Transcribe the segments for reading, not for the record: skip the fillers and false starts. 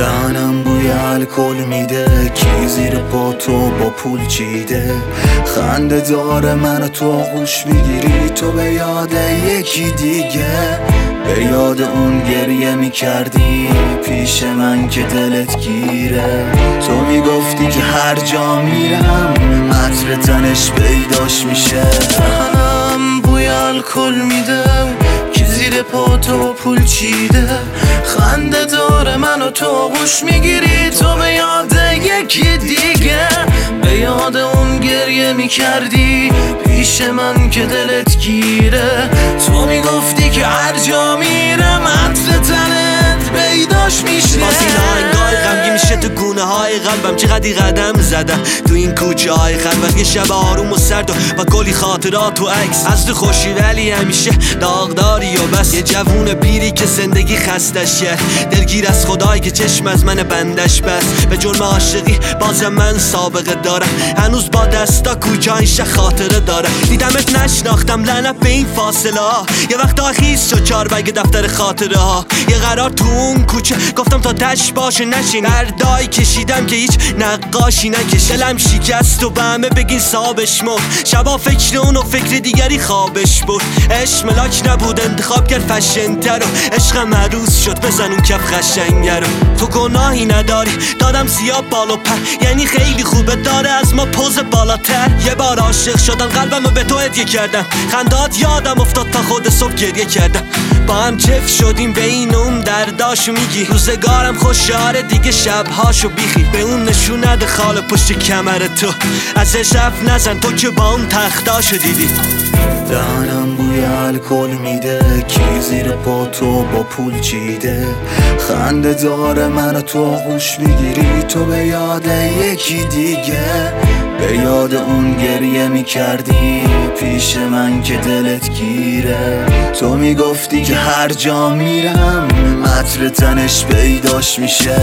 دهنم بوی الکل میده، کی زیر پا تو با پول چیده. خنده داره منو تو آغوش میگیری، تو به یاد یکی دیگه، به یاد اون گریه میکردی پیش من که دلت گیره. تو میگفتی که هر جا میرم عطر تنش پیداش میشه. دهنم بوی الکل میده، کی زیر پا تو پول چیده. خنده داره منو تو آغوش میگیری، تو به یاد یکی دیگه، به یاد اون گریه میکردی پیش من که دلت گیره. تو میگفتی که هر جا میرم عطر تنت پیداش میشه. باز این آهنگای غمگین میشه تو گونه های قلبم، چقدی قدم زدم تو این کوچه های خلوت. یه شب آروم و سرد و کلی خاطرات و عکس از تو خوشی، ولی همیشه داغداری و بس. یه جوون پیری که زندگی خستش کرد، دلگیر از خدایی که چشم از من بندش بس. به جرم عاشقی بازم من سابقه دارم، هنوز با دستا کوچه اینشه خاطره داره. دیدمت نشناختم لعنت به این فاصله ها، یه وقتا خیز شد چاربگ دفتر خاطره ها. یه قرار تو اون کوچه گفتم تا تش باشه نشین، دردایی کشیدم که هیچ نقاشی نکش. دلم شکست و به همه بگین صابش مرد، شبا فکر اون و فکر دیگری خوابش برد. عشق ملاک نبود انتخاب کرد فشن‌تر و عشقم عروس شد بزن اون کف قشنگه رو. تو گناهی نداری دادم سیاه بال و پر، یعنی خیلی خوبه داره از ما پوز بالاتر. یه بار عاشق شدم قلبمو به تو هدیه کردم، خندات یادم افتاد تا خود صبح گریه کردم. با هم جف شدیم به این اون درداشو میگی، روزگارم خوشاره دیگه شبهاشو بیخی. به اون نشون نده خال پشت کمر تو، ازش حرف نزن تو که با اون تختاشو دیدی. دهنم بوی الکل میده، کی زیر پا تو با پول چیده. خنده داره منو تو آغوش میگیری، تو به یاد یکی دیگه، به یاد اون گریه میکردی پیش من که دلت گیره. تو میگفتی که هر جا میرم عطر تنش پیداش میشه.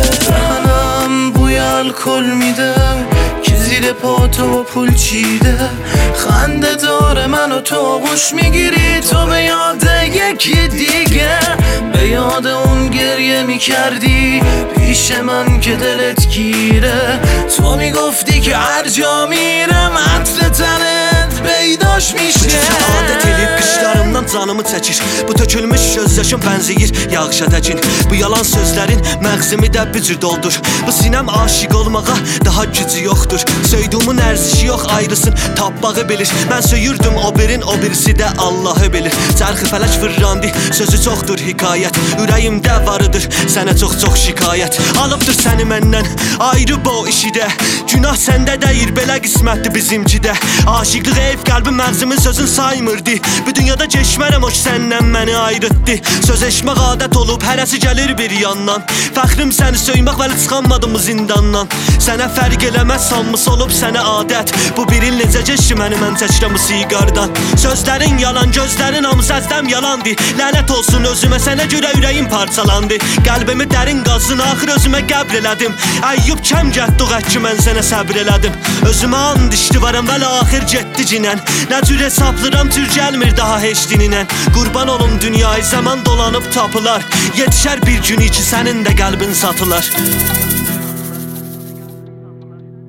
دهنم بوی الکل میده، کی زیر پا تو پول چیده. خنده داره منو تو آغوش میگیری، تو به یاد یکی دیگه، به یاد اون گریه میکردی پیش من که دلت گیره. تو میگفتی که هر جا میرم عطر تنت پیداş میشه. Adət eləyib qışlarımdan canımı çəkir, bu tökülmüş gözyaşım bənzəyir yağışa təkin. Bu yalan sözlərin məğzimi də bir cür doldur. Bu sinəm aşiq olmağa daha gücü yoxdur. Söydüğümün ərzişi yox ayrısın tapmağı bilir. Mən söyürdüm o birin, o birisi də Allahı bilir. Çərxi fələk fırrandı, sözü çoxdur hikayət. Ürəyimdə varıdır sənə çox şikayət. Alıbdır səni məndən ayrı bu işidə. Günah səndə deyir, belə qismətdir bizimkidə. Aşiqlıq ev qəlbim məğzimin sözün saymırdı. Bu dünyada keçmərəm o ki səndən məni ayrıtdı. Söz eşmək adət olub, hərəsi gəlir bir yandan. Fəxrim səni söymək, vəli çıxanmadım bu zindandan. Sənə fərq eləməz sanmış olub sənə adət. Bu bir il necə keçdi məni mən çəkirəm bu siqardan. Sözlərin yalan, gözlərin hamısı əzdəm yalandı. Lənət olsun özümə, sənə görə ürəyim parçalandı. Qəlbimi dərin qazın, axır özümə qəbr elədim. Əyyub kəm gətdi o qət ki mən sənə səbr elədim. Özümə and işdi varım, vəli axır getdi cinən. Nə cür hesablıram, tür gəlmir daha heç dininən. Qurban olum dünyayı, zaman dolanıb tapılar. Yetişər bir gün ki sənin də qəlbin satılar.